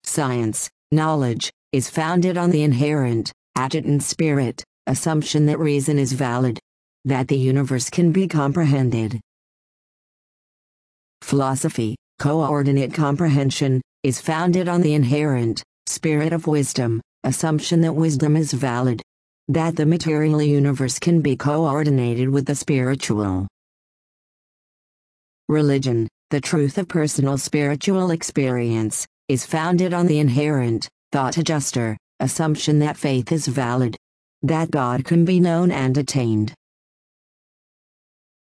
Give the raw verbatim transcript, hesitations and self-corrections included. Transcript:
Science, knowledge, is founded on the inherent, adjutant spirit, assumption that reason is valid. That the universe can be comprehended. Philosophy, coordinate comprehension, is founded on the inherent, spirit of wisdom, assumption that wisdom is valid. That the material universe can be coordinated with the spiritual. Religion, the truth of personal spiritual experience, is founded on the inherent, thought adjuster, assumption that faith is valid. That God can be known and attained.